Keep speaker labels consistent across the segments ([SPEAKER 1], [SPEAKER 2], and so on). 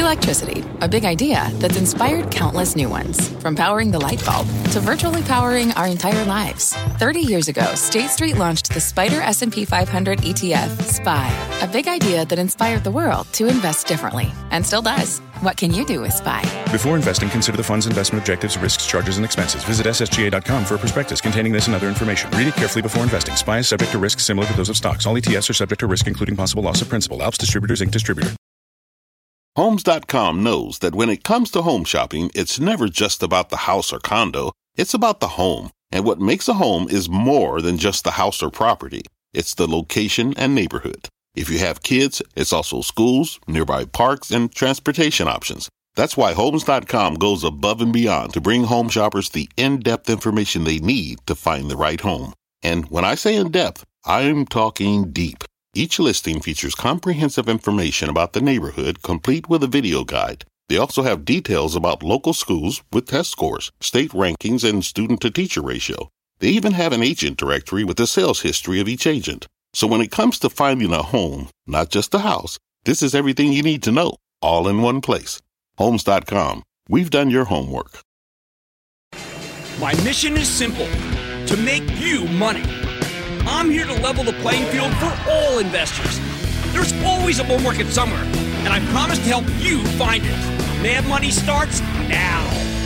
[SPEAKER 1] Electricity, a big idea that's inspired countless new ones. From powering the light bulb to virtually powering our entire lives. 30 years ago, State Street launched the SPDR S&P 500 ETF, SPY. A big idea that inspired the world to invest differently. And still does. What can you do with SPY?
[SPEAKER 2] Before investing, consider the fund's investment objectives, risks, charges, and expenses. Visit ssga.com for a prospectus containing this and other information. Read it carefully before investing. SPY is subject to risks similar to those of stocks. All ETFs are subject to risk, including possible loss of principal. Alps Distributors, Inc. Distributor.
[SPEAKER 3] Homes.com knows that when it comes to home shopping, it's never just about the house or condo. It's about the home. And what makes a home is more than just the house or property. It's the location and neighborhood. If you have kids, it's also schools, nearby parks, and transportation options. That's why Homes.com goes above and beyond to bring home shoppers the in-depth information they need to find the right home. And when I say in-depth, I'm talking deep. Each listing features comprehensive information about the neighborhood, complete with a video guide. They also have details about local schools with test scores, state rankings, and student-to-teacher ratio. They even have an agent directory with the sales history of each agent. So when it comes to finding a home, not just a house, this is everything you need to know, all in one place. Homes.com. We've done your homework.
[SPEAKER 4] My mission is simple, to make you money. I'm here to level the playing field for all investors. There's always a bull market somewhere, and I promise to help you find it. Mad Money starts now.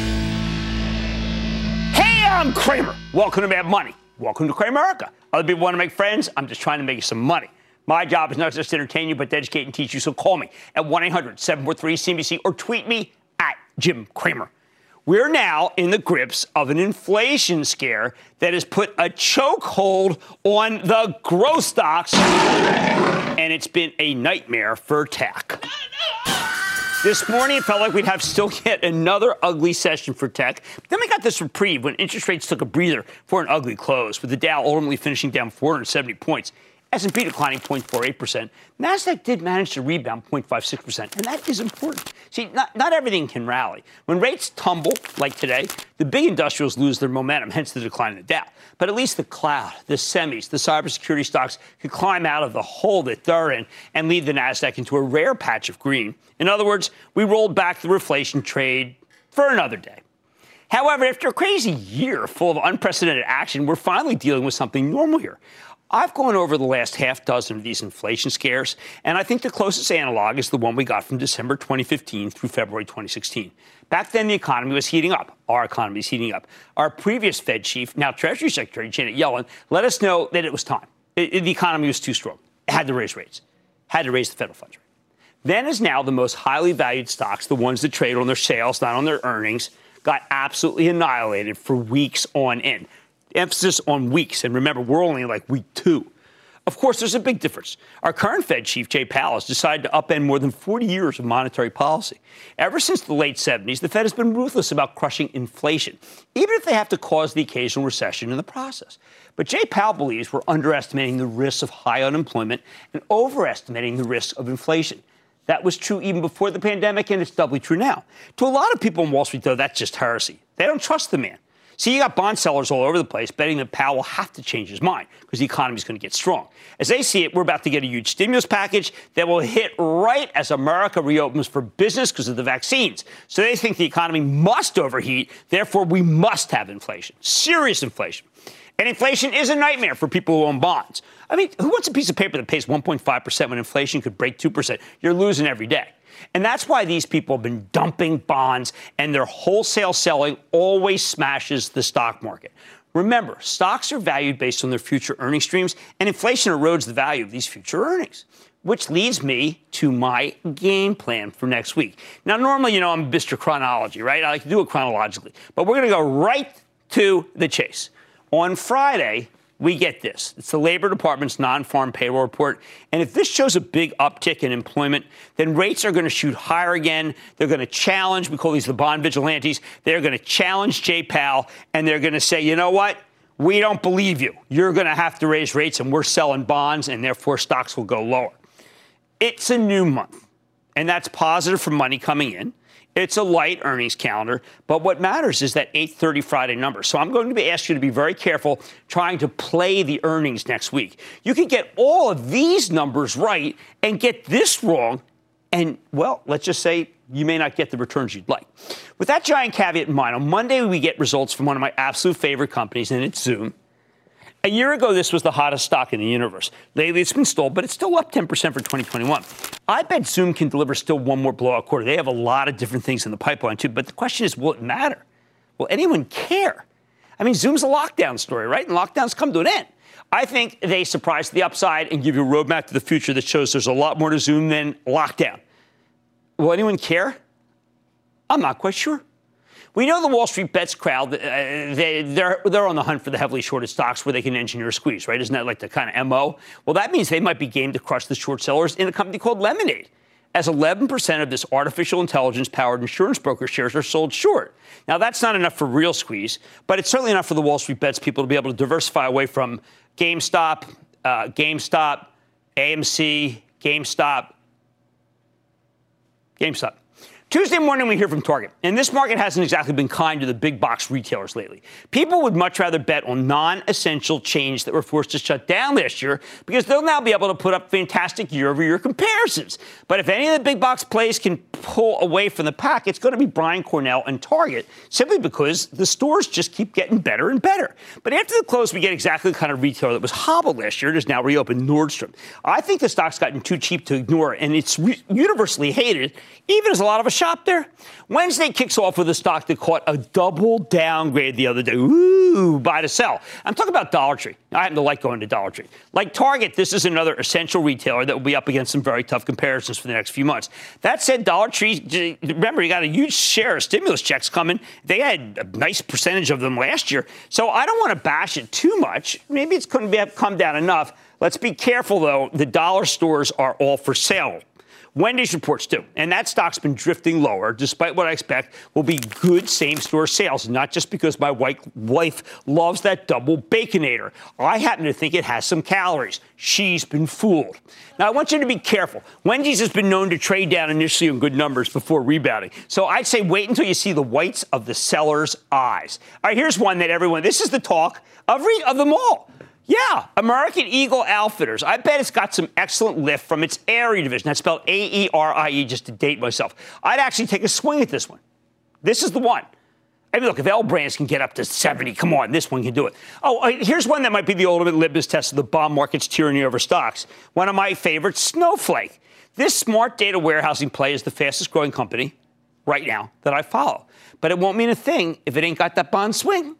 [SPEAKER 4] Hey, I'm Kramer. Welcome to Mad Money. Welcome to Cramerica. Other people want to make friends. I'm just trying to make you some money. My job is not just to entertain you, but to educate and teach you. So call me at 1-800-743-CNBC or tweet me at Jim Cramer. We're now in the grips of an inflation scare that has put a chokehold on the growth stocks, and it's been a nightmare for tech. This morning, it felt like we'd have still yet another ugly session for tech. Then we got this reprieve when interest rates took a breather for an ugly close, with the Dow ultimately finishing down 470 points. S&P declining 0.48%. NASDAQ did manage to rebound 0.56%, and that is important. See, not everything can rally. When rates tumble, like today, the big industrials lose their momentum, hence the decline in the Dow. But at least the cloud, the semis, the cybersecurity stocks could climb out of the hole that they're in and lead the NASDAQ into a rare patch of green. In other words, we rolled back the reflation trade for another day. However, after a crazy year full of unprecedented action, we're finally dealing with something normal here. I've gone over the last half dozen of these inflation scares, and I think the closest analog is the one we got from December 2015 through February 2016. Back then, the economy was heating up. Our economy is heating up. Our previous Fed chief, now Treasury Secretary Janet Yellen, let us know that it was time. The economy was too strong. It had to raise rates. Had to raise the federal funds rate. Then as now the most highly valued stocks, the ones that trade on their sales, not on their earnings, got absolutely annihilated for weeks on end. Emphasis on weeks. And remember, we're only in like week 2. Of course, there's a big difference. Our current Fed chief, Jay Powell, has decided to upend more than 40 years of monetary policy. Ever since the late 70s, the Fed has been ruthless about crushing inflation, even if they have to cause the occasional recession in the process. But Jay Powell believes we're underestimating the risks of high unemployment and overestimating the risks of inflation. That was true even before the pandemic, and it's doubly true now. To a lot of people on Wall Street, though, that's just heresy. They don't trust the man. See, you got bond sellers all over the place betting that Powell will have to change his mind because the economy is going to get strong. As they see it, we're about to get a huge stimulus package that will hit right as America reopens for business because of the vaccines. So they think the economy must overheat. Therefore, we must have inflation, serious inflation. And inflation is a nightmare for people who own bonds. I mean, who wants a piece of paper that pays 1.5% when inflation could break 2%? You're losing every day. And that's why these people have been dumping bonds, and their wholesale selling always smashes the stock market. Remember, stocks are valued based on their future earning streams, and inflation erodes the value of these future earnings, which leads me to my game plan for next week. Now, normally, I'm Mr. Chronology, right? I like to do it chronologically, but we're going to go right to the chase. On Friday, we get this. It's the Labor Department's non-farm payroll report. And if this shows a big uptick in employment, then rates are going to shoot higher again. They're going to challenge, we call these the bond vigilantes, they're going to challenge Jay Powell, and they're going to say, you know what? We don't believe you. You're going to have to raise rates, and we're selling bonds, and therefore stocks will go lower. It's a new month, and that's positive for money coming in. It's a light earnings calendar, but what matters is that 8:30 Friday number. So I'm going to ask you to be very careful trying to play the earnings next week. You can get all of these numbers right and get this wrong And, well, let's just say you may not get the returns you'd like. With that giant caveat in mind, on Monday we get results from one of my absolute favorite companies, and it's Zoom. A year ago, this was the hottest stock in the universe. Lately, it's been stalled, but it's still up 10% for 2021. I bet Zoom can deliver still one more blowout quarter. They have a lot of different things in the pipeline, too. But the question is, will it matter? Will anyone care? I mean, Zoom's a lockdown story, right? And lockdowns come to an end. I think they surprise the upside and give you a roadmap to the future that shows there's a lot more to Zoom than lockdown. Will anyone care? I'm not quite sure. We know the Wall Street Bets crowd, they're on the hunt for the heavily shorted stocks where they can engineer a squeeze, right? Isn't that like the kind of MO? Well, that means they might be game to crush the short sellers in a company called Lemonade, as 11% of this artificial intelligence-powered insurance broker shares are sold short. Now, that's not enough for real squeeze, but it's certainly enough for the Wall Street Bets people to be able to diversify away from GameStop, AMC, GameStop. Tuesday morning, we hear from Target. And this market hasn't exactly been kind to the big box retailers lately. People would much rather bet on non-essential chains that were forced to shut down last year because they'll now be able to put up fantastic year-over-year comparisons. But if any of the big box plays can pull away from the pack, it's going to be Brian Cornell and Target, simply because the stores just keep getting better and better. But after the close, we get exactly the kind of retailer that was hobbled last year and is now reopened, Nordstrom. I think the stock's gotten too cheap to ignore, and it's universally hated, even as a lot of us shop there. Wednesday kicks off with a stock that caught a double downgrade the other day. Ooh, buy to sell. I'm talking about Dollar Tree. I happen to like going to Dollar Tree. Like Target, this is another essential retailer that will be up against some very tough comparisons for the next few months. That said, Dollar Tree, remember, you got a huge share of stimulus checks coming. They had a nice percentage of them last year. So I don't want to bash it too much. Maybe it's going to come down enough. Let's be careful, though. The dollar stores are all for sale. Wendy's reports too, and that stock's been drifting lower, despite what I expect will be good same-store sales, not just because my wife loves that double Baconator. I happen to think it has some calories. She's been fooled. Now, I want you to be careful. Wendy's has been known to trade down initially on good numbers before rebounding. So I'd say wait until you see the whites of the seller's eyes. All right, here's one that this is the talk of them all. Yeah, American Eagle Outfitters. I bet it's got some excellent lift from its Aerie division. That's spelled A-E-R-I-E, just to date myself. I'd actually take a swing at this one. This is the one. I mean, look, if L Brands can get up to 70, come on, this one can do it. Oh, here's one that might be the ultimate litmus test of the bond market's tyranny over stocks. One of my favorites, Snowflake. This smart data warehousing play is the fastest growing company right now that I follow. But it won't mean a thing if it ain't got that bond swing.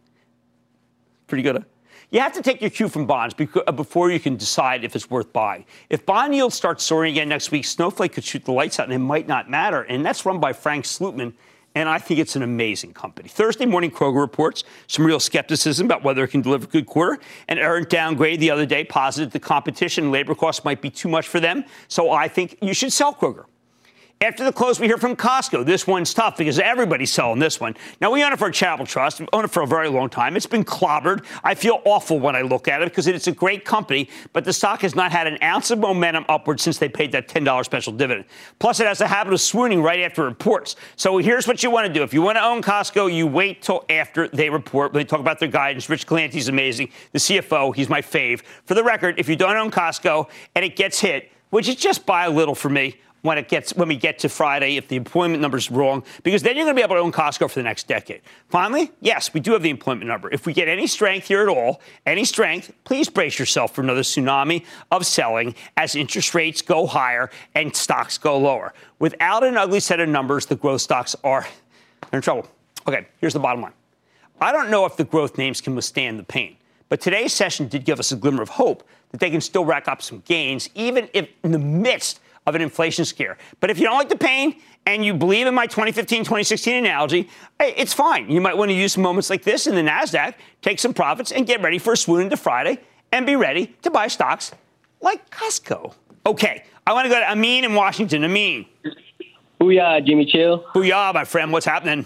[SPEAKER 4] Pretty good, huh? You have to take your cue from bonds before you can decide if it's worth buying. If bond yields start soaring again next week, Snowflake could shoot the lights out, and it might not matter. And that's run by Frank Slootman, and I think it's an amazing company. Thursday morning, Kroger reports some real skepticism about whether it can deliver a good quarter. An earned downgrade the other day posited the competition and labor costs might be too much for them. So I think you should sell Kroger. After the close, we hear from Costco. This one's tough because everybody's selling this one. Now, we own it for a charitable trust. We've owned it for a very long time. It's been clobbered. I feel awful when I look at it because it's a great company, but the stock has not had an ounce of momentum upward since they paid that $10 special dividend. Plus, it has a habit of swooning right after reports. So here's what you want to do. If you want to own Costco, you wait till after they report. When they talk about their guidance, Rich Galante's amazing. The CFO, he's my fave. For the record, if you don't own Costco and it gets hit, would you just buy a little for me? When we get to Friday, if the employment number's wrong, because then you're going to be able to own Costco for the next decade. Finally, yes, we do have the employment number. If we get any strength here at all, please brace yourself for another tsunami of selling as interest rates go higher and stocks go lower. Without an ugly set of numbers, the growth stocks are in trouble. Okay, here's the bottom line. I don't know if the growth names can withstand the pain, but today's session did give us a glimmer of hope that they can still rack up some gains, even if in the midst of an inflation scare. But if you don't like the pain and you believe in my 2015-2016 analogy, hey, it's fine. You might want to use some moments like this in the NASDAQ, take some profits, and get ready for a swoon into Friday, and be ready to buy stocks like Costco. Okay, I want to go to Amin in Washington. Amin.
[SPEAKER 5] Booyah, Jimmy Chill.
[SPEAKER 4] Booyah, my friend. What's happening?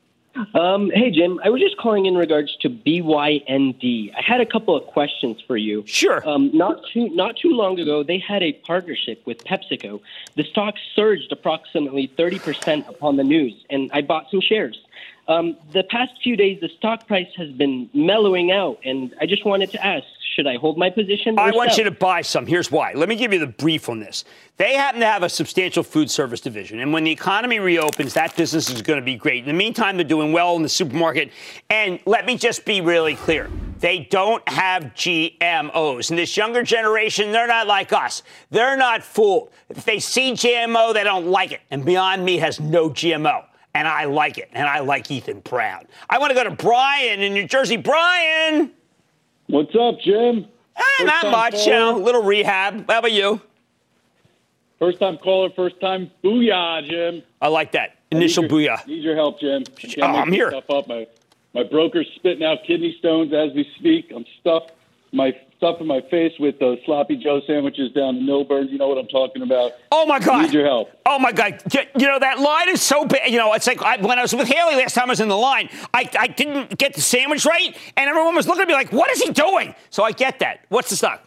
[SPEAKER 5] Hey, Jim. I was just calling in regards to BYND. I had a couple of questions for you.
[SPEAKER 4] Sure.
[SPEAKER 5] Not too long ago, they had a partnership with PepsiCo. The stock surged approximately 30% upon the news, and I bought some shares. The past few days, the stock price has been mellowing out, and I just wanted to ask, should I hold my position?
[SPEAKER 4] I want you to buy some. Here's why. Let me give you the brief on this. They happen to have a substantial food service division, and when the economy reopens, that business is going to be great. In the meantime, they're doing well in the supermarket. And let me just be really clear. They don't have GMOs. And this younger generation, they're not like us. They're not fooled. If they see GMO, they don't like it. And Beyond Meat has no GMO. And I like it. And I like Ethan Brown. I want to go to Brian in New Jersey. Brian!
[SPEAKER 6] What's up, Jim?
[SPEAKER 4] Not much. You know, little rehab. How about you?
[SPEAKER 6] First time caller, first time booyah, Jim.
[SPEAKER 4] I like that. Initial booyah.
[SPEAKER 6] Need your help, Jim.
[SPEAKER 4] I'm here.
[SPEAKER 6] Stuff up. My broker's spitting out kidney stones as we speak. I'm stuffing my face with those sloppy Joe sandwiches down in Millburn. You know what I'm talking about.
[SPEAKER 4] Oh, my God.
[SPEAKER 6] Need your help.
[SPEAKER 4] Oh, my God. You know, that line is so bad. You know, it's like when I was with Haley last time I was in the line, I didn't get the sandwich right, and everyone was looking at me like, what is he doing? So I get that. What's the stock?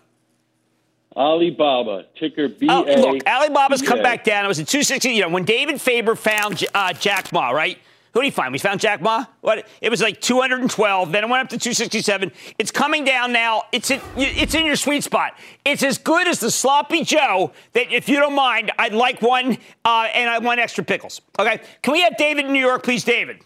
[SPEAKER 6] Alibaba, ticker BA.
[SPEAKER 4] Look, Alibaba's come back down. It was at 260. You know, when David Faber found Jack Ma, right? Who did he find? We found Jack Ma? What? It was like 212. Then it went up to 267. It's coming down now. It's in your sweet spot. It's as good as the Sloppy Joe that, if you don't mind, I'd like one, and I want extra pickles. Okay? Can we have David in New York, please, David?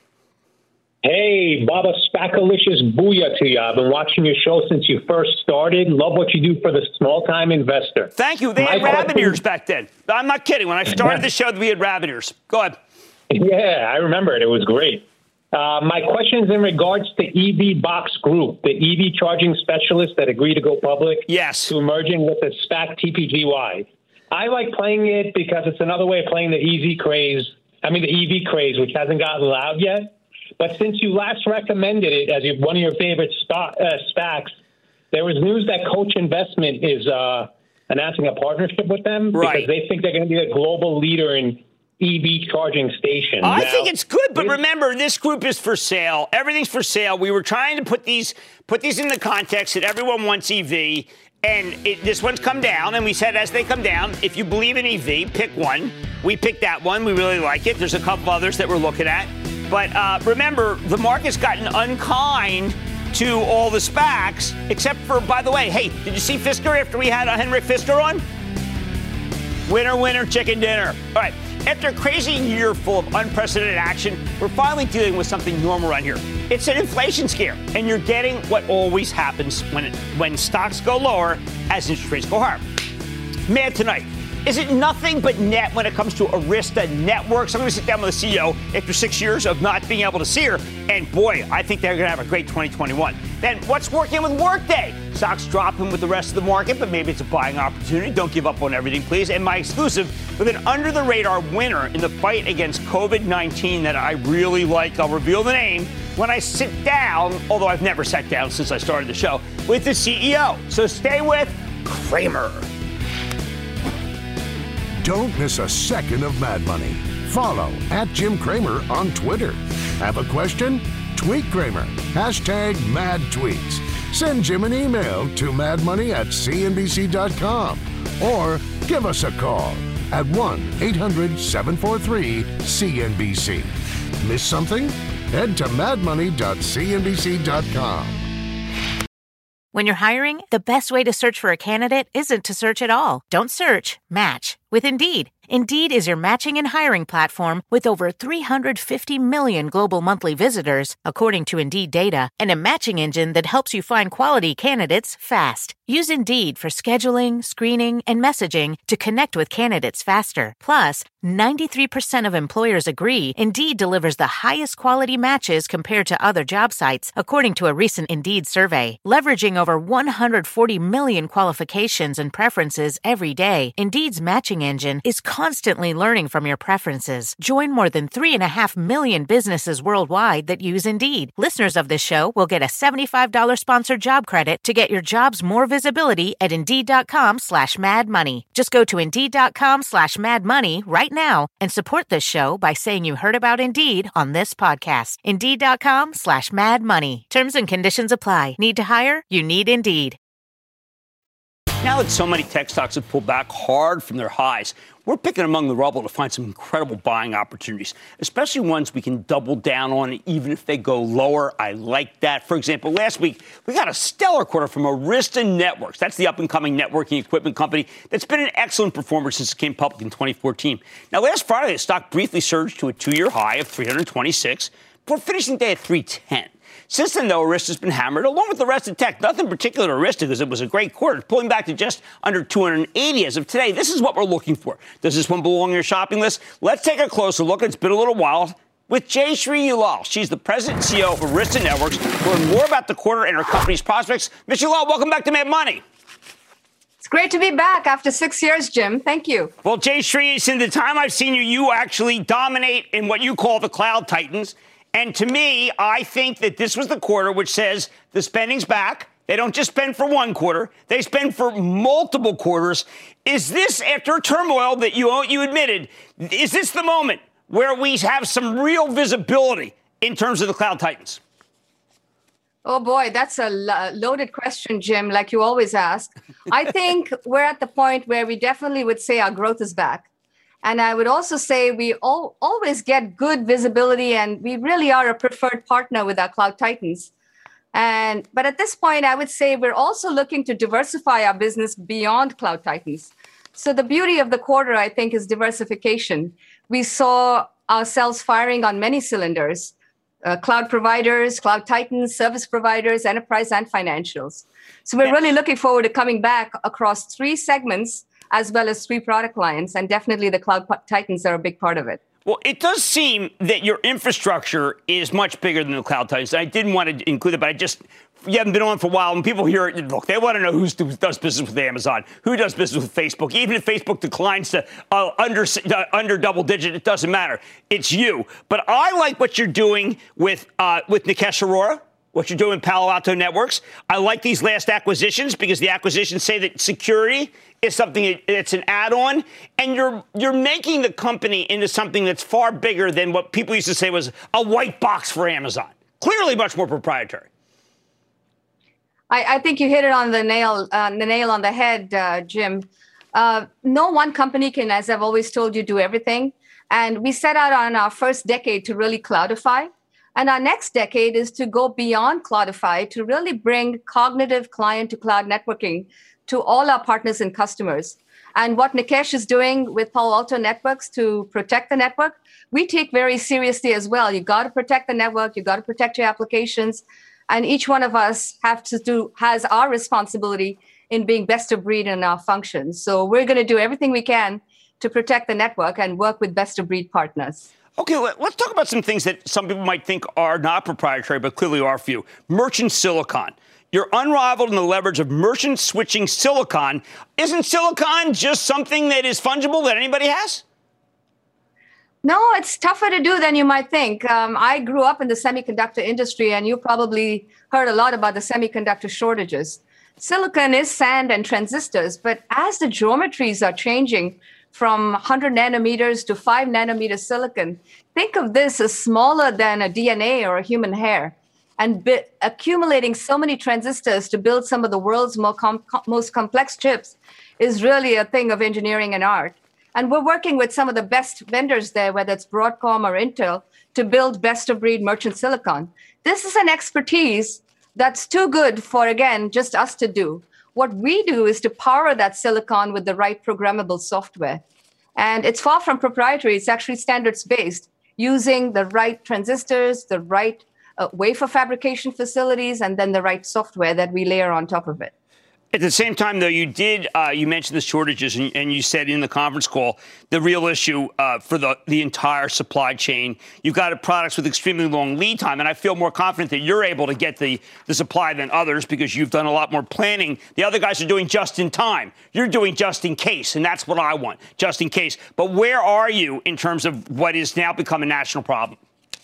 [SPEAKER 7] Hey, Baba Spackalicious booyah to you. I've been watching your show since you first started. Love what you do for the small-time investor.
[SPEAKER 4] Thank you. They had rabbit ears back then. I'm not kidding. When I started the show, we had rabbit ears. Go ahead.
[SPEAKER 7] Yeah, I remember it. It was great. My question is in regards to EV Box Group, the EV charging specialist that agreed to go public.
[SPEAKER 4] Yes.
[SPEAKER 7] To merging with the SPAC TPGY. I like playing it because it's another way of playing the EV craze, which hasn't gotten loud yet. But since you last recommended it as one of your favorite SPACs, there was news that Coach Investment is announcing a partnership with them because they think they're going to be a global leader in EV charging stations.
[SPEAKER 4] I think it's good, but remember, this group is for sale. Everything's for sale. We were trying to put these in the context that everyone wants EV, and this one's come down, and we said as they come down, if you believe in EV, pick one. We picked that one. We really like it. There's a couple others that we're looking at. But remember, the market's gotten unkind to all the SPACs, except for, by the way, hey, did you see Fisker after we had Henrik Fisker on? Winner, winner, chicken dinner. All right. After a crazy year full of unprecedented action, we're finally dealing with something normal around here. It's an inflation scare, and you're getting what always happens when stocks go lower as interest rates go higher. Mad tonight. Is it nothing but net when it comes to Arista Networks? I'm going to sit down with the CEO after 6 years of not being able to see her. And boy, I think they're going to have a great 2021. Then what's working with Workday? Stocks dropping with the rest of the market, but maybe it's a buying opportunity. Don't give up on everything, please. And my exclusive with an under-the-radar winner in the fight against COVID-19 that I really like. I'll reveal the name when I sit down, although I've never sat down since I started the show, with the CEO. So stay with Cramer.
[SPEAKER 8] Don't miss a second of Mad Money. Follow @JimCramer on Twitter. Have a question? Tweet Cramer. #MadTweets. Send Jim an email to madmoney@cnbc.com or give us a call at 1-800-743-CNBC. Miss something? Head to madmoney.cnbc.com.
[SPEAKER 9] When you're hiring, the best way to search for a candidate isn't to search at all. Don't search, match with Indeed. Indeed is your matching and hiring platform with over 350 million global monthly visitors, according to Indeed data, and a matching engine that helps you find quality candidates fast. Use Indeed for scheduling, screening, and messaging to connect with candidates faster. Plus, 93% of employers agree Indeed delivers the highest quality matches compared to other job sites, according to a recent Indeed survey. Leveraging over 140 million qualifications and preferences every day, Indeed's matching engine is constantly learning from your preferences. Join more than 3.5 million businesses worldwide that use Indeed. Listeners of this show will get a $75 sponsored job credit to get your jobs more visibility at Indeed.com/madmoney. Just go to Indeed.com/madmoney right now and support this show by saying you heard about Indeed on this podcast. Indeed.com/madmoney. Terms and conditions apply. Need to hire? You need Indeed.
[SPEAKER 4] Now that so many tech stocks have pulled back hard from their highs, we're picking among the rubble to find some incredible buying opportunities, especially ones we can double down on, even if they go lower. I like that. For example, last week, we got a stellar quarter from Arista Networks. That's the up-and-coming networking equipment company that's been an excellent performer since it came public in 2014. Now, last Friday, the stock briefly surged to a two-year high of 326, before finishing the day at 310. Since then, though, Arista's been hammered, along with the rest of tech. Nothing particular to Arista because it was a great quarter, pulling back to just under 280 as of today. This is what we're looking for. Does this one belong on your shopping list? Let's take a closer look. It's been a little while with Jayshree Ullal. She's the president and CEO of Arista Networks. To learn more about the quarter and her company's prospects, Ms. Ullal, welcome back to Mad Money.
[SPEAKER 10] It's great to be back after 6 years, Jim. Thank you.
[SPEAKER 4] Well, Jayshree, since the time I've seen you, you actually dominate in what you call the cloud titans. And to me, I think that this was the quarter which says the spending's back. They don't just spend for one quarter. They spend for multiple quarters. Is this, after turmoil that you admitted, is this the moment where we have some real visibility in terms of the cloud titans?
[SPEAKER 10] Oh, boy, that's a loaded question, Jim, like you always ask. I think we're at the point where we definitely would say our growth is back. And I would also say we always get good visibility, and we really are a preferred partner with our cloud titans. But at this point, I would say we're also looking to diversify our business beyond cloud titans. So the beauty of the quarter, I think, is diversification. We saw ourselves firing on many cylinders, cloud providers, cloud titans, service providers, enterprise, and financials. So we're really looking forward to coming back across three segments, as well as three product lines. And definitely the cloud titans are a big part of it.
[SPEAKER 4] Well, it does seem that your infrastructure is much bigger than the cloud titans. I didn't want to include it, but you haven't been on for a while, and people hear it. Look, they want to know who does business with Amazon, who does business with Facebook. Even if Facebook declines to under double digit, it doesn't matter. It's you. But I like what you're doing with Nikesh Arora, what you're doing with Palo Alto Networks. I like these last acquisitions because the acquisitions say that security is something that's an add-on, and you're making the company into something that's far bigger than what people used to say was a white box for Amazon. Clearly much more proprietary.
[SPEAKER 10] I think you hit it on the nail on the head, Jim. No one company can, as I've always told you, do everything. And we set out on our first decade to really cloudify. And our next decade is to go beyond cloudify, to really bring cognitive client-to-cloud networking to all our partners and customers. And what Nikesh is doing with Palo Alto Networks to protect the network, we take very seriously as well. You got to protect the network. You got to protect your applications. And each one of us has our responsibility in being best of breed in our functions. So we're going to do everything we can to protect the network and work with best of breed partners.
[SPEAKER 4] Okay, let's talk about some things that some people might think are not proprietary, but clearly are for you. Merchant silicon. You're unrivaled in the leverage of merchant switching silicon. Isn't silicon just something that is fungible that anybody has?
[SPEAKER 10] No, it's tougher to do than you might think. I grew up in the semiconductor industry, and you probably heard a lot about the semiconductor shortages. Silicon is sand and transistors, but as the geometries are changing from 100 nanometers to 5 nanometer silicon, think of this as smaller than a DNA or a human hair. And accumulating so many transistors to build some of the world's most complex chips is really a thing of engineering and art. And we're working with some of the best vendors there, whether it's Broadcom or Intel, to build best-of-breed merchant silicon. This is an expertise that's too good for, again, just us to do. What we do is to power that silicon with the right programmable software. And it's far from proprietary. It's actually standards-based, using the right transistors, the right wafer fabrication facilities, and then the right software that we layer on top of it.
[SPEAKER 4] At the same time, though, you mentioned the shortages, and you said in the conference call, the real issue for the entire supply chain, you've got products with extremely long lead time, and I feel more confident that you're able to get the supply than others because you've done a lot more planning. The other guys are doing just in time. You're doing just in case, and that's what I want, just in case. But where are you in terms of what is now become a national problem?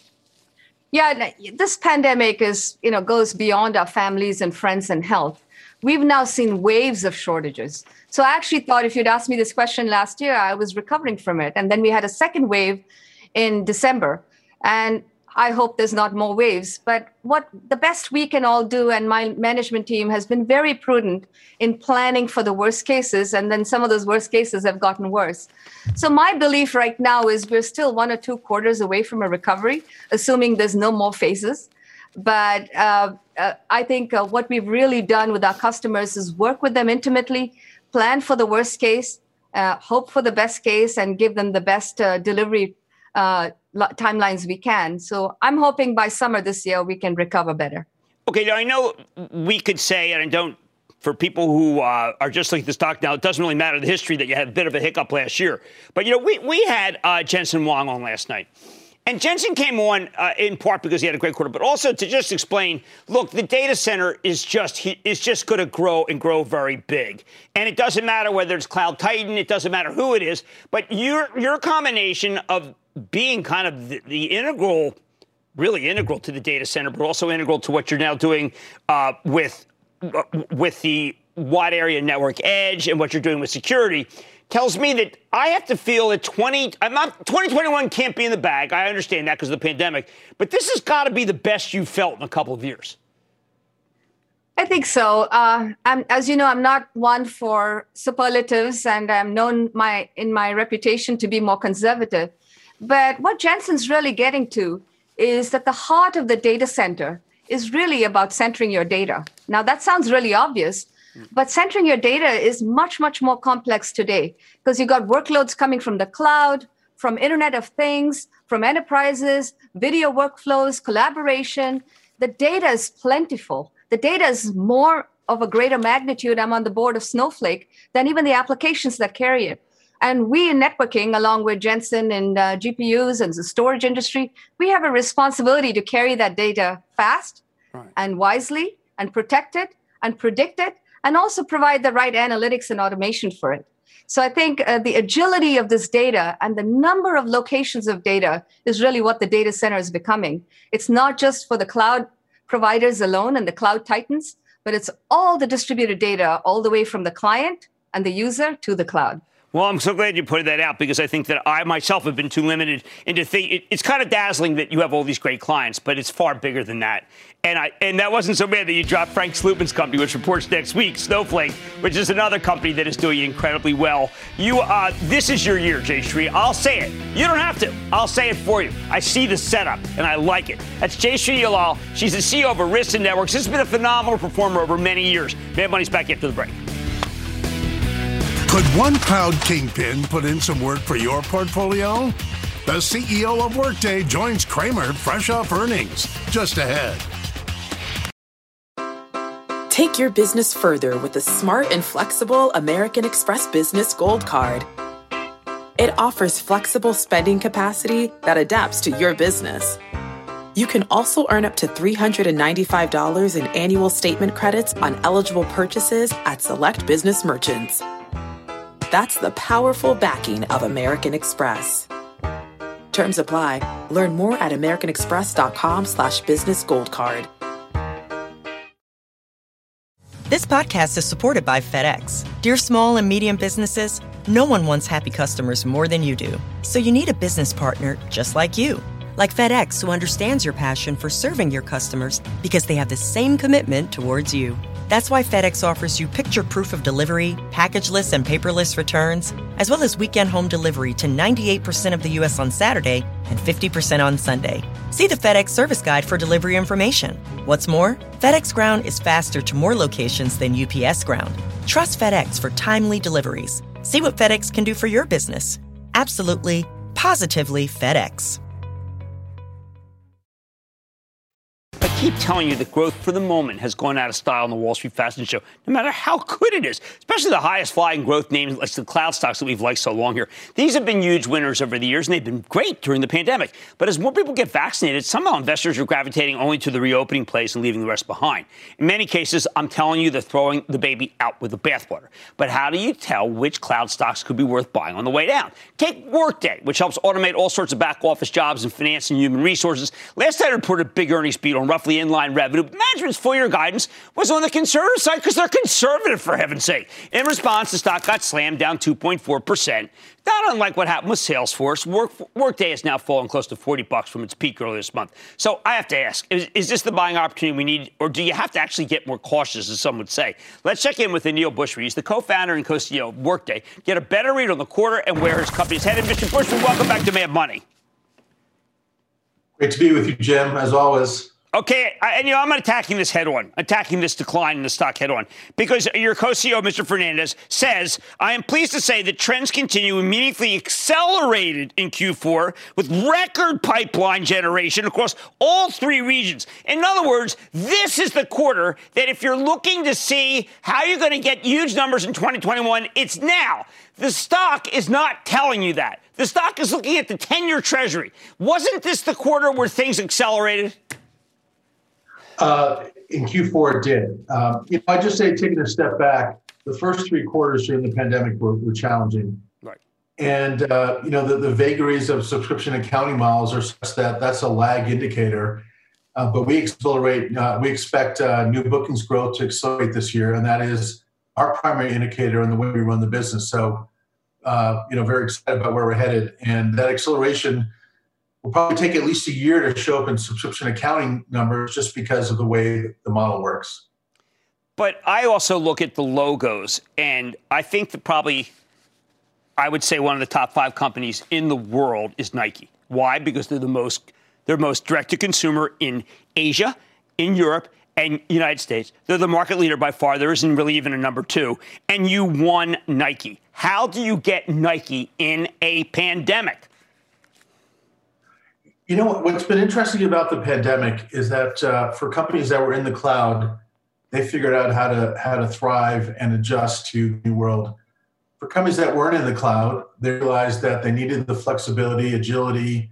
[SPEAKER 10] Yeah, this pandemic goes beyond our families and friends and health. We've now seen waves of shortages. So I actually thought if you'd asked me this question last year, I was recovering from it. And then we had a second wave in December. And I hope there's not more waves. But what the best we can all do, and my management team has been very prudent in planning for the worst cases, and then some of those worst cases have gotten worse. So my belief right now is we're still 1 or 2 quarters away from a recovery, assuming there's no more phases. But I think what we've really done with our customers is work with them intimately, plan for the worst case, hope for the best case, and give them the best delivery timelines we can. So I'm hoping by summer this year we can recover better.
[SPEAKER 4] Okay, now I know we could say, and I don't, for people who are just looking at the stock now, it doesn't really matter the history that you had a bit of a hiccup last year. But, we had Jensen Huang on last night. And Jensen came on in part because he had a great quarter, but also to just explain, look, the data center is just going to grow and grow very big. And it doesn't matter whether it's Cloud Titan, it doesn't matter who it is, but your combination of being kind of the integral, really integral to the data center, but also integral to what you're now doing with the wide area network edge and what you're doing with security, tells me that I have to feel that 2021 can't be in the bag. I understand that because of the pandemic. But this has got to be the best you've felt in a couple of years.
[SPEAKER 10] I think so. As you know, I'm not one for superlatives, and I'm known in my reputation to be more conservative. But what Jensen's really getting to is that the heart of the data center is really about centering your data. Now, that sounds really obvious, but centering your data is much, much more complex today because you've got workloads coming from the cloud, from Internet of Things, from enterprises, video workflows, collaboration. The data is plentiful. The data is more of a greater magnitude. I'm on the board of Snowflake than even the applications that carry it. And we in networking, along with Jensen and GPUs and the storage industry, we have a responsibility to carry that data fast and wisely and protect it and predict it, and also provide the right analytics and automation for it. So I think the agility of this data and the number of locations of data is really what the data center is becoming. It's not just for the cloud providers alone and the cloud titans, but it's all the distributed data all the way from the client and the user to the cloud.
[SPEAKER 4] Well, I'm so glad you pointed that out because I think that I myself have been too limited into thinking. It's kind of dazzling that you have all these great clients, but it's far bigger than that. And that wasn't so bad that you dropped Frank Slootman's company, which reports next week, Snowflake, which is another company that is doing incredibly well. This is your year, Jayshree. I'll say it. You don't have to. I'll say it for you. I see the setup, and I like it. That's Jayshree Ullal. She's the CEO of Arista Networks. This has been a phenomenal performer over many years. Mad Money's back after the break.
[SPEAKER 8] Could one cloud kingpin put in some work for your portfolio? The CEO of Workday joins Cramer fresh off earnings. Just ahead.
[SPEAKER 11] Take your business further with the smart and flexible American Express Business Gold Card. It offers flexible spending capacity that adapts to your business. You can also earn up to $395 in annual statement credits on eligible purchases at select business merchants. That's the powerful backing of American Express. Terms apply. Learn more at americanexpress.com/business gold card.
[SPEAKER 12] This podcast is supported by FedEx. Dear small and medium businesses, no one wants happy customers more than you do. So you need a business partner just like you. Like FedEx, who understands your passion for serving your customers because they have the same commitment towards you. That's why FedEx offers you picture proof of delivery, packageless and paperless returns, as well as weekend home delivery to 98% of the U.S. on Saturday and 50% on Sunday. See the FedEx service guide for delivery information. What's more, FedEx Ground is faster to more locations than UPS Ground. Trust FedEx for timely deliveries. See what FedEx can do for your business. Absolutely, positively FedEx.
[SPEAKER 4] I keep telling you that growth for the moment has gone out of style on the Wall Street Fashion Show, no matter how good it is, especially the highest flying growth names like the cloud stocks that we've liked so long here. These have been huge winners over the years, and they've been great during the pandemic. But as more people get vaccinated, somehow investors are gravitating only to the reopening plays and leaving the rest behind. In many cases, I'm telling you, they're throwing the baby out with the bathwater. But how do you tell which cloud stocks could be worth buying on the way down? Take Workday, which helps automate all sorts of back office jobs in finance and human resources. Last night, I reported a big earnings beat on roughly roughly in-line revenue. Management's full-year guidance was on the conservative side because they're conservative, for heaven's sake. In response, the stock got slammed down 2.4%. Not unlike what happened with Salesforce, Workday has now fallen close to $40 from its peak earlier this month. So I have to ask, is this the buying opportunity we need, or do you have to actually get more cautious, as some would say? Let's check in with Aneel Bhusri. He's the co-founder and co-CEO of Workday. Get a better read on the quarter and where his company is headed. Mr. Bhusri, welcome back to Mad Money.
[SPEAKER 13] Great to be with you, Jim, as always.
[SPEAKER 4] Okay, and I'm attacking this head-on, attacking this decline in the stock head-on, because your co-CEO, Mr. Fernandez, says, I am pleased to say that trends continue and meaningfully accelerated in Q4 with record pipeline generation across all three regions. In other words, this is the quarter that if you're looking to see how you're going to get huge numbers in 2021, it's now. The stock is not telling you that. The stock is looking at the 10-year Treasury. Wasn't this the quarter where things accelerated?
[SPEAKER 13] In Q4, it did. I just say, taking a step back, the first three quarters during the pandemic were challenging.
[SPEAKER 4] Right.
[SPEAKER 13] And, the vagaries of subscription accounting models are such that that's a lag indicator. But we expect new bookings growth to accelerate this year. And that is our primary indicator in the way we run the business. So, very excited about where we're headed. And that acceleration will probably take at least a year to show up in subscription accounting numbers just because of the way the model works.
[SPEAKER 4] But I also look at the logos, and I think that probably, I would say one of the top 5 companies in the world is Nike. Why? Because they're most direct-to-consumer in Asia, in Europe, and United States. They're the market leader by far. There isn't really even a number 2. And you won Nike. How do you get Nike in a pandemic?
[SPEAKER 13] What's been interesting about the pandemic is that for companies that were in the cloud, they figured out how to thrive and adjust to the new world. For companies that weren't in the cloud, they realized that they needed the flexibility, agility,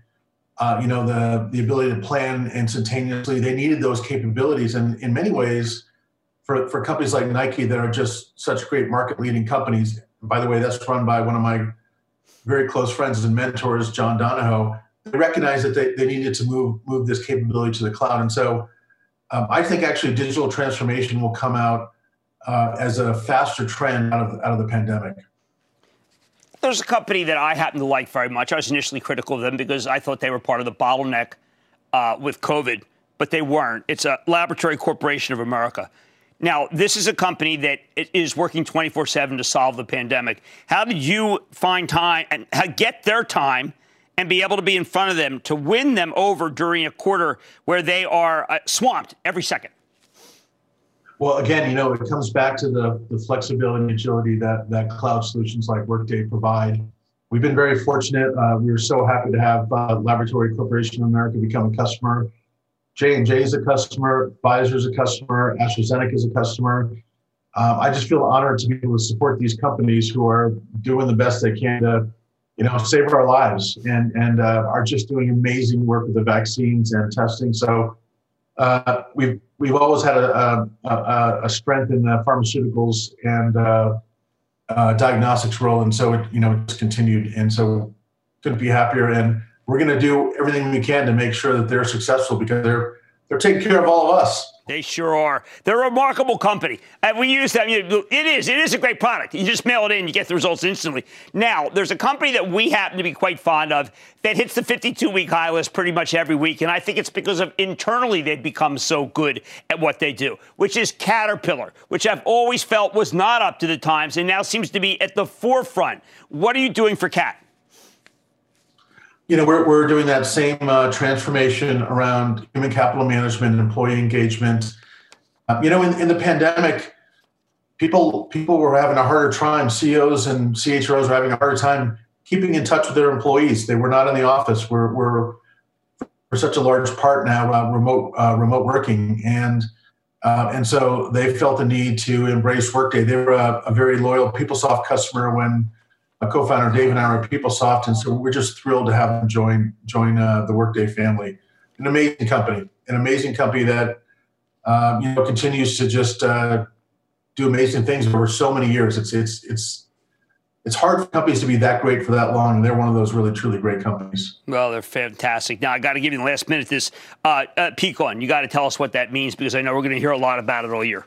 [SPEAKER 13] the ability to plan instantaneously. They needed those capabilities. And in many ways, for companies like Nike that are just such great market-leading companies, by the way, that's run by one of my very close friends and mentors, John Donahoe, they recognized that they needed to move this capability to the cloud. And so I think actually digital transformation will come out as a faster trend out of the pandemic.
[SPEAKER 4] There's a company that I happen to like very much. I was initially critical of them because I thought they were part of the bottleneck with COVID, but they weren't. It's a Laboratory Corporation of America. Now, this is a company that is working 24/7 to solve the pandemic. How did you find time and get their time and be able to be in front of them to win them over during a quarter where they are swamped every second?
[SPEAKER 13] Well, again, it comes back to the flexibility and agility that cloud solutions like Workday provide. We've been very fortunate. We were so happy to have Laboratory Corporation of America become a customer. J&J is a customer, Pfizer is a customer, AstraZeneca is a customer. I just feel honored to be able to support these companies who are doing the best they can to save our lives and are just doing amazing work with the vaccines and testing. So we've always had a strength in the pharmaceuticals and diagnostics role, and so it's continued. And so couldn't be happier. And we're going to do everything we can to make sure that they're successful because they're taking care of all of us.
[SPEAKER 4] They sure are. They're a remarkable company. And we use them. It is a great product. You just mail it in, you get the results instantly. Now, there's a company that we happen to be quite fond of that hits the 52-week high list pretty much every week. And I think it's because of internally they've become so good at what they do, which is Caterpillar, which I've always felt was not up to the times and now seems to be at the forefront. What are you doing for Cat?
[SPEAKER 13] We're doing that same transformation around human capital management and employee engagement. In the pandemic, people were having a harder time. CEOs and CHROs were having a harder time keeping in touch with their employees. They were not in the office. We're for such a large part now remote working, and so they felt the need to embrace Workday. They were a very loyal PeopleSoft customer when co-founder Dave and I were at PeopleSoft, and so we're just thrilled to have them join the Workday family. An amazing company that continues to just do amazing things over so many years. it's hard for companies to be that great for that long, and they're one of those really, truly great companies.
[SPEAKER 4] Well, they're fantastic. Now, I got to give you the last minute this Peakon. You got to tell us what that means, because I know we're going to hear a lot about it all year.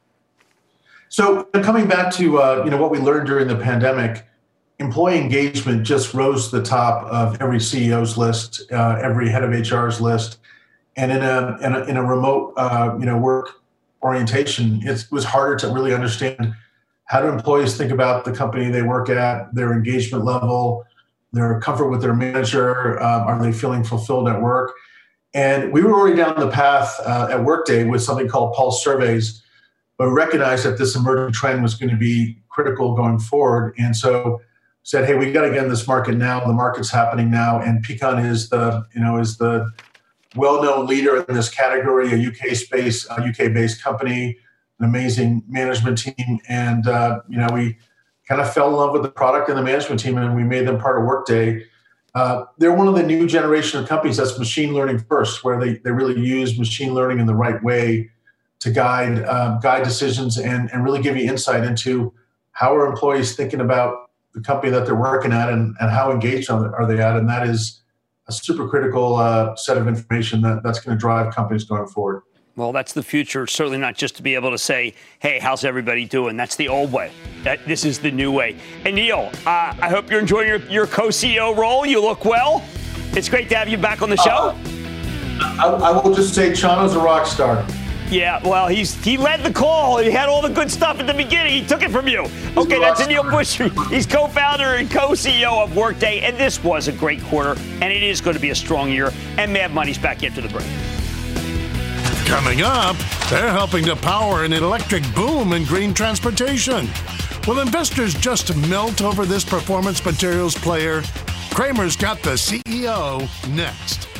[SPEAKER 13] So coming back to what we learned during the pandemic, employee engagement just rose to the top of every CEO's list, every head of HR's list, and in a remote work orientation, it was harder to really understand how do employees think about the company they work at, their engagement level, their comfort with their manager, are they feeling fulfilled at work? And we were already down the path at Workday with something called Pulse surveys, but recognized that this emerging trend was going to be critical going forward. And so said, hey, we got to get in this market now. The market's happening now. And Peakon is the well-known leader in this category, a UK-based company, an amazing management team. And, we kind of fell in love with the product and the management team, and we made them part of Workday. They're one of the new generation of companies that's machine learning first, where they really use machine learning in the right way to guide decisions and really give you insight into how are employees thinking about the company that they're working at and how engaged are they at. And that is a super critical set of information that's going to drive companies going forward.
[SPEAKER 4] Well, that's the future. Certainly not just to be able to say, hey, how's everybody doing? That's the old way. This is the new way. And Neil, I hope you're enjoying your co-CEO role. You look well. It's great to have you back on the show.
[SPEAKER 13] I will just say Chano's a rock star.
[SPEAKER 4] Yeah, well, he led the call. He had all the good stuff at the beginning. He took it from you. Okay, that's Aneel Bhusri. He's co-founder and co-CEO of Workday, and this was a great quarter, and it is going to be a strong year. And Mad Money's back after the break.
[SPEAKER 8] Coming up, they're helping to power an electric boom in green transportation. Will investors just melt over this performance materials player? Cramer's got the CEO next.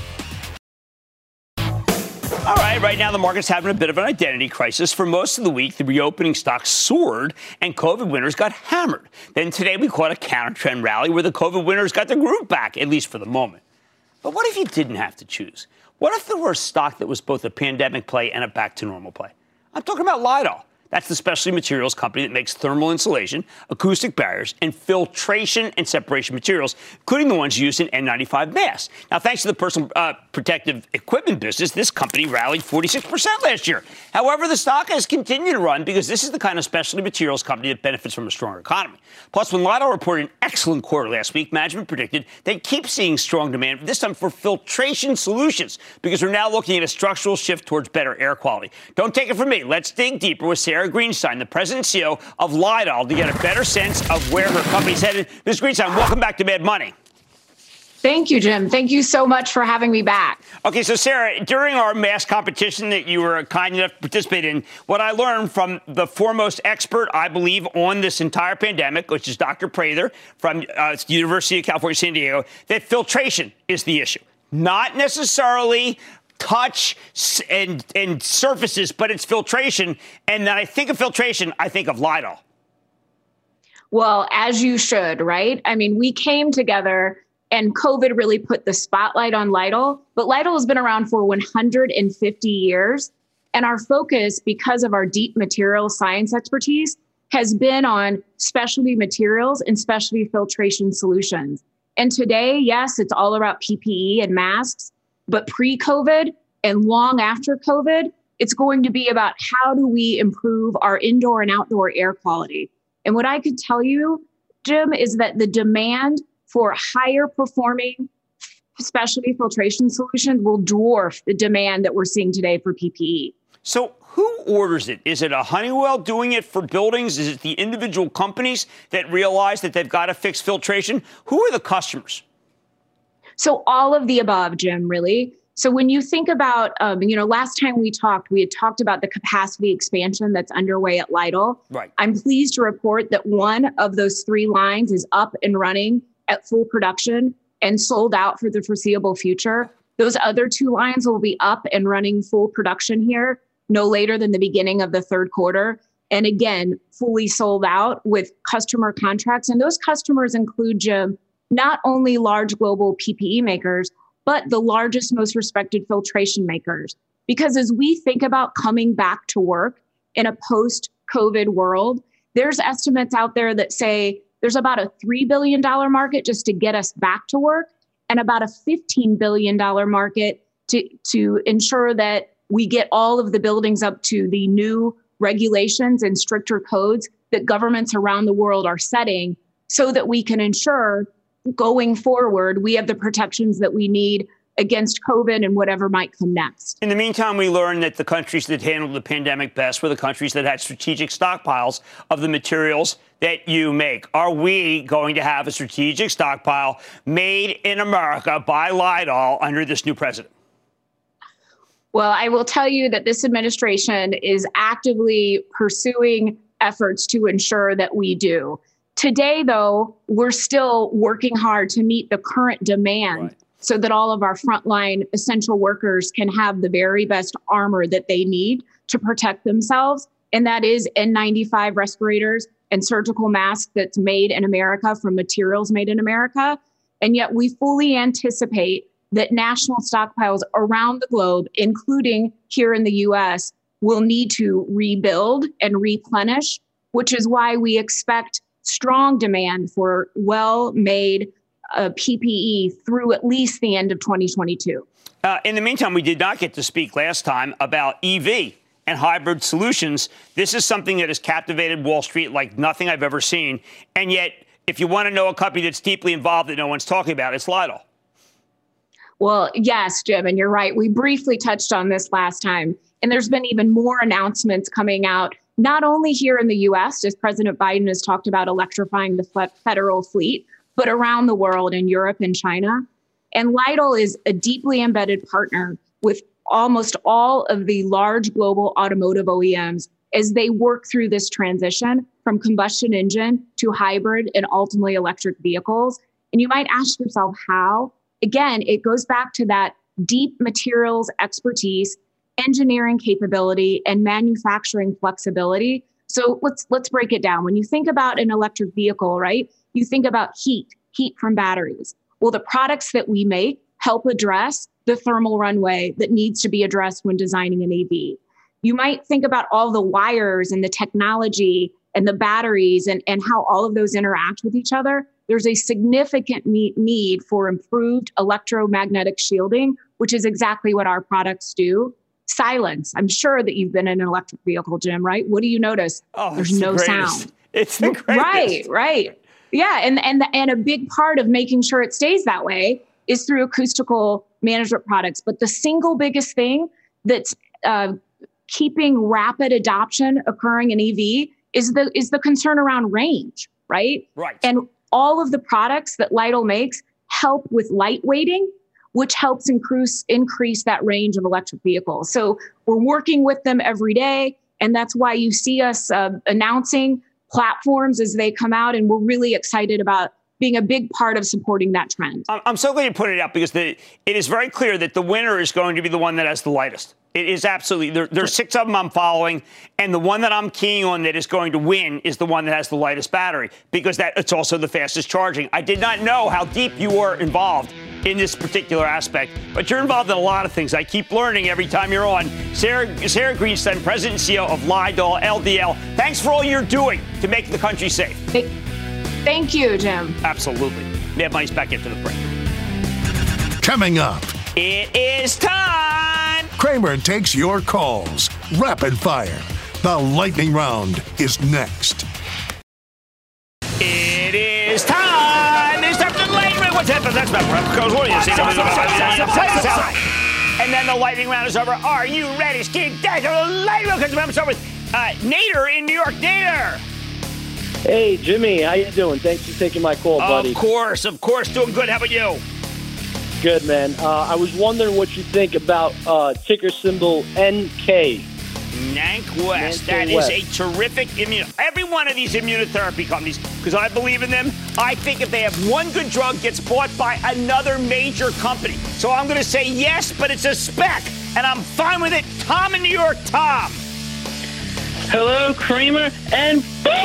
[SPEAKER 4] All right now the market's having a bit of an identity crisis. For most of the week, the reopening stocks soared and COVID winners got hammered. Then today we caught a counter-trend rally where the COVID winners got their groove back, at least for the moment. But what if you didn't have to choose? What if there were a stock that was both a pandemic play and a back-to-normal play? I'm talking about Lidl. That's the specialty materials company that makes thermal insulation, acoustic barriers, and filtration and separation materials, including the ones used in N95 masks. Now, thanks to the personal protective equipment business, this company rallied 46% last year. However, the stock has continued to run because this is the kind of specialty materials company that benefits from a stronger economy. Plus, when Lidl reported an excellent quarter last week, management predicted they'd keep seeing strong demand, this time for filtration solutions, because we're now looking at a structural shift towards better air quality. Don't take it from me. Let's dig deeper with Sarah Greenstein, the president and CEO of Lidl, to get a better sense of where her company's headed. Ms. Greenstein, welcome back to Mad Money.
[SPEAKER 14] Thank you, Jim. Thank you so much for having me back.
[SPEAKER 4] Okay, so Sarah, during our mask competition that you were kind enough to participate in, what I learned from the foremost expert, I believe, on this entire pandemic, which is Dr. Prather from University of California, San Diego, that filtration is the issue. Not necessarily touch and surfaces, but it's filtration. And then I think of filtration, I think of Lidl.
[SPEAKER 14] Well, as you should, right? I mean, we came together and COVID really put the spotlight on Lidl, but Lidl has been around for 150 years. And our focus, because of our deep material science expertise, has been on specialty materials and specialty filtration solutions. And today, yes, it's all about PPE and masks. But pre-COVID and long after COVID, it's going to be about how do we improve our indoor and outdoor air quality. And what I could tell you, Jim, is that the demand for higher performing specialty filtration solutions will dwarf the demand that we're seeing today for PPE.
[SPEAKER 4] So who orders it? Is it a Honeywell doing it for buildings? Is it the individual companies that realize that they've got to fix filtration? Who are the customers?
[SPEAKER 14] So all of the above, Jim, really. So when you think about, last time we had talked about the capacity expansion that's underway at Lidl.
[SPEAKER 4] Right.
[SPEAKER 14] I'm pleased to report that one of those three lines is up and running at full production and sold out for the foreseeable future. Those other two lines will be up and running full production here no later than the beginning of the third quarter. And again, fully sold out with customer contracts. And those customers include, Jim, not only large global PPE makers, but the largest, most respected filtration makers. Because as we think about coming back to work in a post-COVID world, there's estimates out there that say there's about a $3 billion market just to get us back to work and about a $15 billion market to ensure that we get all of the buildings up to the new regulations and stricter codes that governments around the world are setting so that we can ensure going forward, we have the protections that we need against COVID and whatever might come next.
[SPEAKER 4] In the meantime, we learned that the countries that handled the pandemic best were the countries that had strategic stockpiles of the materials that you make. Are we going to have a strategic stockpile made in America by Lidl under this new president?
[SPEAKER 14] Well, I will tell you that this administration is actively pursuing efforts to ensure that we do. Today, though, we're still working hard to meet the current demand so that all of our frontline essential workers can have the very best armor that they need to protect themselves. And that is N95 respirators and surgical masks that's made in America from materials made in America. And yet we fully anticipate that national stockpiles around the globe, including here in the U.S., will need to rebuild and replenish, which is why we expect strong demand for well-made PPE through at least the end of 2022.
[SPEAKER 4] In the meantime, we did not get to speak last time about EV and hybrid solutions. This is something that has captivated Wall Street like nothing I've ever seen. And yet, if you want to know a company that's deeply involved that no one's talking about, it's Lidl.
[SPEAKER 14] Well, yes, Jim, and you're right. We briefly touched on this last time. And there's been even more announcements coming out, not only here in the U.S., as President Biden has talked about electrifying the federal fleet, but around the world in Europe and China. And Lidl is a deeply embedded partner with almost all of the large global automotive OEMs as they work through this transition from combustion engine to hybrid and ultimately electric vehicles. And you might ask yourself how. Again, it goes back to that deep materials expertise, engineering capability, and manufacturing flexibility. So let's break it down. When you think about an electric vehicle, right, you think about heat from batteries. Well, the products that we make help address the thermal runaway that needs to be addressed when designing an EV. You might think about all the wires and the technology and the batteries and how all of those interact with each other. There's a significant need for improved electromagnetic shielding, which is exactly what our products do. Silence. I'm sure that you've been in an electric vehicle, Jim, right? What do you notice?
[SPEAKER 4] Oh,
[SPEAKER 14] there's no sound.
[SPEAKER 4] It's the greatest.
[SPEAKER 14] Right. Yeah, and a big part of making sure it stays that way is through acoustical management products. But the single biggest thing that's keeping rapid adoption occurring in EV is the concern around range, right?
[SPEAKER 4] Right.
[SPEAKER 14] And all of the products that Lidl makes help with lightweighting, which helps increase that range of electric vehicles. So we're working with them every day, and that's why you see us announcing platforms as they come out, and we're really excited about being a big part of supporting that trend.
[SPEAKER 4] I'm so glad you put it out because it is very clear that the winner is going to be the one that has the lightest. It is absolutely. There's 6 of them I'm following, and the one that I'm keying on that is going to win is the one that has the lightest battery because it's also the fastest charging. I did not know how deep you were involved in this particular aspect, but you're involved in a lot of things. I keep learning every time you're on. Sarah Greenstein, President and CEO of Lidl, LDL. Thanks for all you're doing to make the country safe.
[SPEAKER 14] Thank you, Jim.
[SPEAKER 4] Absolutely. Mad Money's back into the break.
[SPEAKER 8] Coming up.
[SPEAKER 4] It is time.
[SPEAKER 8] Cramer takes your calls. Rapid fire. The lightning round is next.
[SPEAKER 4] It is time. It's time for the lightning round. What's happening? That's not because what do you see? And then the lightning round is over. Are you ready? Ski dash. The lightning round comes over with Nader in New York. Nader.
[SPEAKER 15] Hey, Jimmy, how you doing? Thanks for taking my call, buddy.
[SPEAKER 4] Of course. Doing good. How about you?
[SPEAKER 15] Good, man. I was wondering what you think about ticker symbol NK.
[SPEAKER 4] NantWest. That is a terrific every one of these immunotherapy companies, because I believe in them. I think if they have one good drug gets bought by another major company. So I'm going to say yes, but it's a spec, and I'm fine with it. Tom in New York. Tom.
[SPEAKER 16] Hello, Cramer, and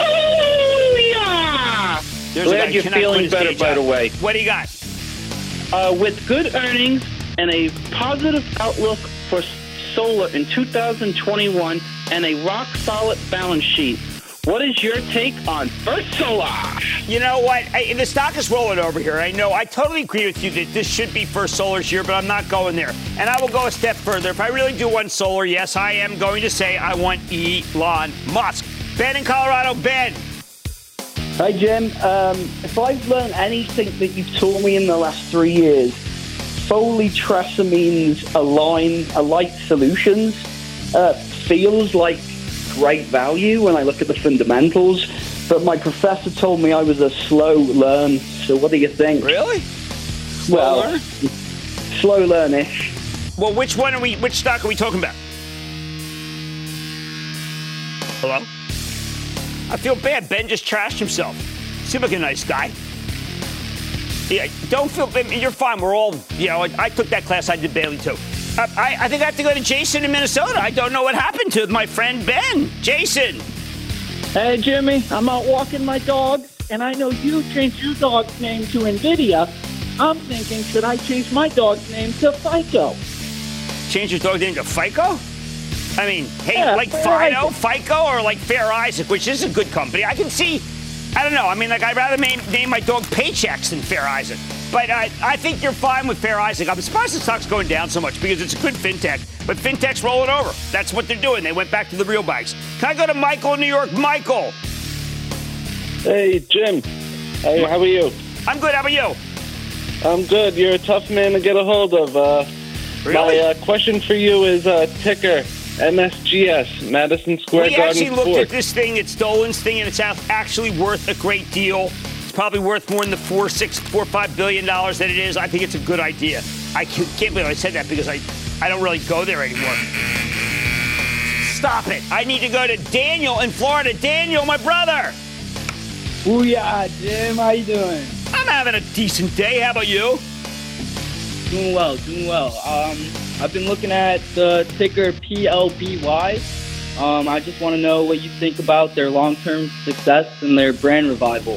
[SPEAKER 16] booyah! Glad you're feeling better, by the way.
[SPEAKER 4] What do you got?
[SPEAKER 16] With good earnings and a positive outlook for solar in 2021 and a rock-solid balance sheet, What is your take on First Solar?
[SPEAKER 4] You know what? The stock is rolling over here. I know. I totally agree with you that this should be First Solar's year, but I'm not going there. And I will go a step further. If I really do want solar, yes, I am going to say I want Elon Musk. Ben in Colorado. Ben.
[SPEAKER 16] Hi, Jim. If I've learned anything that you've taught me in the last 3 years, Foley Trasamines Alight Solutions feels like great value when I look at the fundamentals, but my professor told me I was a slow learn. So what do you think?
[SPEAKER 4] Really?
[SPEAKER 16] Slow learnish.
[SPEAKER 4] Well, which stock are we talking about? Hello? I feel bad. Ben just trashed himself. Seems like a nice guy. Yeah, don't feel bad. You're fine. We're all, I took that class. I did Bailey too. I think I have to go to Jason in Minnesota. I don't know what happened to my friend Ben. Jason.
[SPEAKER 15] Hey, Jimmy. I'm out walking my dog, and I know you changed your dog's name to NVIDIA. I'm thinking, should I change my dog's name to FICO?
[SPEAKER 4] Change your dog's name to FICO? I mean, like Fido, FICO, or like Fair Isaac, which is a good company. I can see, I don't know. I mean, like, I'd rather name my dog Paychecks than Fair Isaac. But I think you're fine with Fair Isaac. I'm surprised the stock's going down so much because it's a good fintech. But fintech's rolling over. That's what they're doing. They went back to the real banks. Can I go to Michael in New York? Michael.
[SPEAKER 6] Hey, Jim. Hey, how are you?
[SPEAKER 4] I'm good. How about you?
[SPEAKER 6] I'm good. You're a tough man to get a hold of.
[SPEAKER 4] Really?
[SPEAKER 6] My question for you is ticker MSGS, Madison Square Garden.
[SPEAKER 4] We actually looked
[SPEAKER 6] Sports.
[SPEAKER 4] at this thing. It's Dolan's thing, and it's actually worth a great deal. Probably worth more than the $4-5 billion that it is. I think it's a good idea. I can't believe I said that because I don't really go there anymore. Stop it. I need to go to Daniel in Florida. Daniel, my brother.
[SPEAKER 17] Booyah, Jim. How you doing?
[SPEAKER 4] I'm having a decent day. How about you?
[SPEAKER 17] Doing well. I've been looking at the ticker PLBY. I just want to know what you think about their long-term success and their brand revival.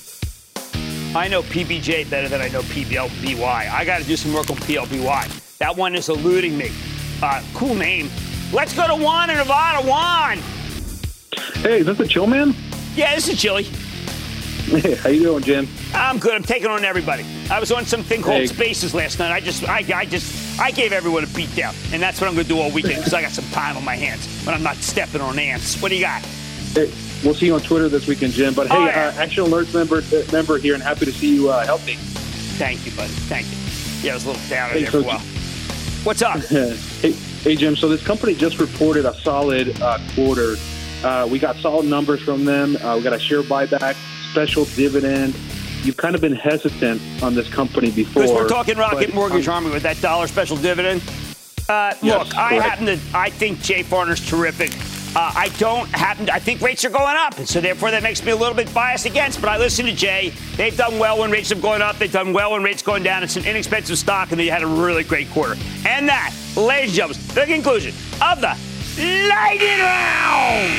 [SPEAKER 4] I know PBJ better than I know PLBY. I got to do some work on PLBY. That one is eluding me. Cool name. Let's go to Juan in Nevada. Juan.
[SPEAKER 18] Hey, is this the Chill Man?
[SPEAKER 4] Yeah, this is Chili.
[SPEAKER 18] Hey, how you doing, Jim?
[SPEAKER 4] I'm good. I'm taking on everybody. I was on something called Spaces last night. I gave everyone a beat down, and that's what I'm going to do all weekend because I got some time on my hands when I'm not stepping on ants. What do you got?
[SPEAKER 18] Hey, we'll see you on Twitter this weekend, Jim. But hey, Action Alert member here, and happy to see you healthy.
[SPEAKER 4] Thank you, buddy. Thank you. Yeah, I was a little down there for a while. What's up?
[SPEAKER 18] Hey, Jim. So this company just reported a solid quarter. We got solid numbers from them. We got a share buyback, special dividend. You've kind of been hesitant on this company before.
[SPEAKER 4] Because we're talking Rocket Mortgage Army with that $1 special dividend. Look, I think Jay Farner's terrific. I think rates are going up, and so therefore that makes me a little bit biased against, but I listen to Jay. They've done well when rates have gone up. They've done well when rates going down. It's an inexpensive stock, and they had a really great quarter. And that, ladies and gentlemen, the conclusion of the Lightning Round.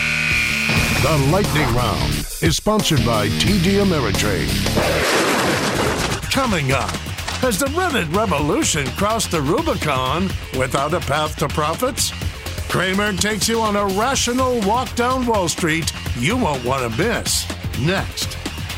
[SPEAKER 8] The Lightning Round is sponsored by TD Ameritrade. Coming up, has the Reddit revolution crossed the Rubicon without a path to profits? Cramer takes you on a rational walk down Wall Street you won't want to miss. Next.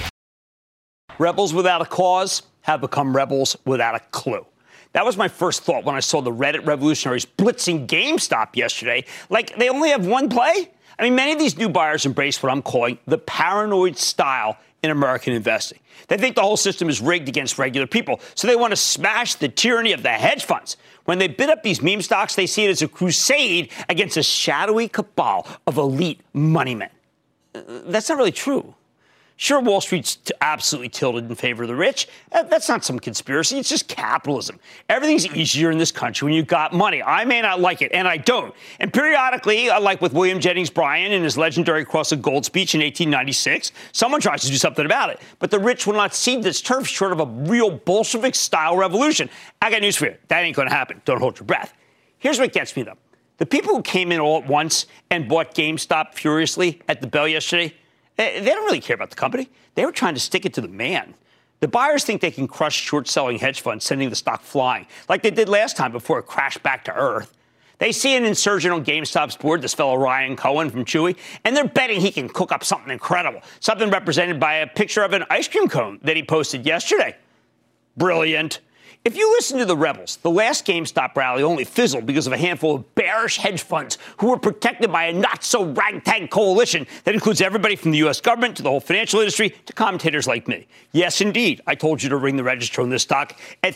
[SPEAKER 4] Rebels without a cause have become rebels without a clue. That was my first thought when I saw the Reddit revolutionaries blitzing GameStop yesterday. Like, they only have one play? I mean, many of these new buyers embrace what I'm calling the paranoid style in American investing. They think the whole system is rigged against regular people, so they want to smash the tyranny of the hedge funds. When they bid up these meme stocks, they see it as a crusade against a shadowy cabal of elite money men. That's not really true. Sure, Wall Street's absolutely tilted in favor of the rich. That's not some conspiracy. It's just capitalism. Everything's easier in this country when you've got money. I may not like it, and I don't. And periodically, like with William Jennings Bryan in his legendary Cross of Gold speech in 1896, someone tries to do something about it. But the rich will not cede this turf short of a real Bolshevik-style revolution. I got news for you. That ain't going to happen. Don't hold your breath. Here's what gets me, though. The people who came in all at once and bought GameStop furiously at the bell yesterday, they don't really care about the company. They were trying to stick it to the man. The buyers think they can crush short-selling hedge funds, sending the stock flying, like they did last time before it crashed back to earth. They see an insurgent on GameStop's board, this fellow Ryan Cohen from Chewy, and they're betting he can cook up something incredible, something represented by a picture of an ice cream cone that he posted yesterday. Brilliant. If you listen to the rebels, the last GameStop rally only fizzled because of a handful of bearish hedge funds who were protected by a not-so-ragtag coalition that includes everybody from the U.S. government to the whole financial industry to commentators like me. Yes, indeed, I told you to ring the register on this stock at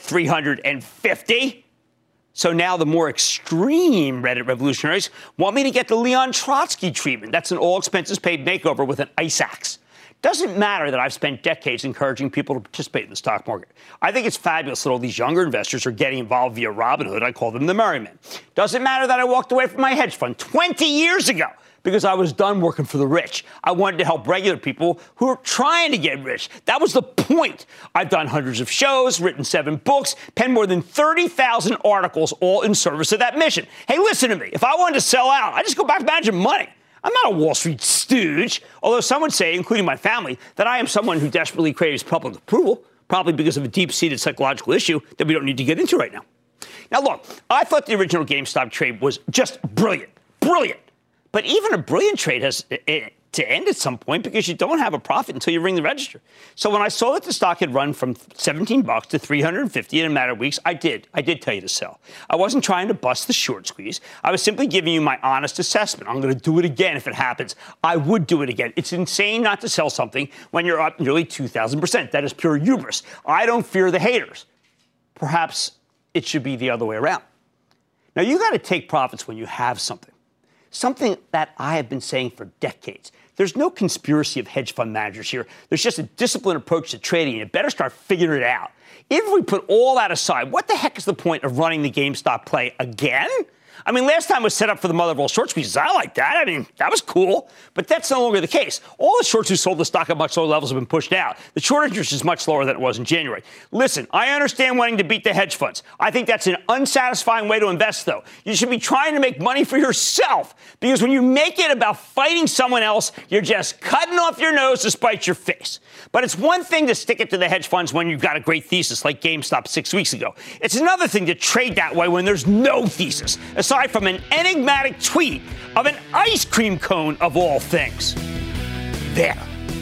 [SPEAKER 4] 350. So now the more extreme Reddit revolutionaries want me to get the Leon Trotsky treatment. That's an all-expenses-paid makeover with an ice axe. Doesn't matter that I've spent decades encouraging people to participate in the stock market. I think it's fabulous that all these younger investors are getting involved via Robinhood. I call them the Merrymen. Doesn't matter that I walked away from my hedge fund 20 years ago because I was done working for the rich. I wanted to help regular people who are trying to get rich. That was the point. I've done hundreds of shows, written 7 books, penned more than 30,000 articles, all in service of that mission. Hey, listen to me. If I wanted to sell out, I just go back to managing money. I'm not a Wall Street stooge, although some would say, including my family, that I am someone who desperately craves public approval, probably because of a deep-seated psychological issue that we don't need to get into right now. Now, look, I thought the original GameStop trade was just brilliant. Brilliant. But even a brilliant trade has to end at some point because you don't have a profit until you ring the register. So when I saw that the stock had run from $17 to $350 in a matter of weeks, I did tell you to sell. I wasn't trying to bust the short squeeze. I was simply giving you my honest assessment. I'm going to do it again if it happens. I would do it again. It's insane not to sell something when you're up nearly 2,000%. That is pure hubris. I don't fear the haters. Perhaps it should be the other way around. Now, you got to take profits when you have something. Something that I have been saying for decades. There's no conspiracy of hedge fund managers here. There's just a disciplined approach to trading. You better start figuring it out. If we put all that aside, what the heck is the point of running the GameStop play again? I mean, last time was set up for the mother of all short squeezes. I like that. I mean, that was cool. But that's no longer the case. All the shorts who sold the stock at much lower levels have been pushed out. The short interest is much lower than it was in January. Listen, I understand wanting to beat the hedge funds. I think that's an unsatisfying way to invest, though. You should be trying to make money for yourself. Because when you make it about fighting someone else, you're just cutting off your nose to spite your face. But it's one thing to stick it to the hedge funds when you've got a great thesis like GameStop 6 weeks ago. It's another thing to trade that way when there's no thesis, aside from an enigmatic tweet of an ice cream cone of all things. There.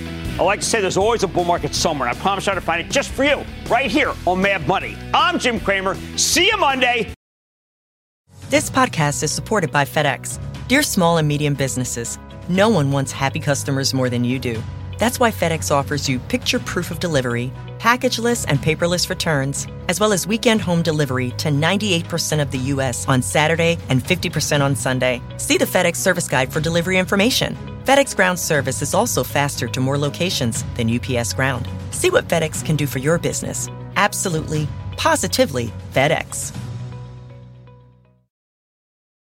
[SPEAKER 4] I like to say there's always a bull market somewhere, and I promise I'll find it just for you, right here on Mad Money. I'm Jim Cramer. See you Monday.
[SPEAKER 12] This podcast is supported by FedEx. Dear small and medium businesses, no one wants happy customers more than you do. That's why FedEx offers you picture proof of delivery, packageless and paperless returns, as well as weekend home delivery to 98% of the U.S. on Saturday and 50% on Sunday. See the FedEx service guide for delivery information. FedEx Ground service is also faster to more locations than UPS Ground. See what FedEx can do for your business. Absolutely, positively FedEx.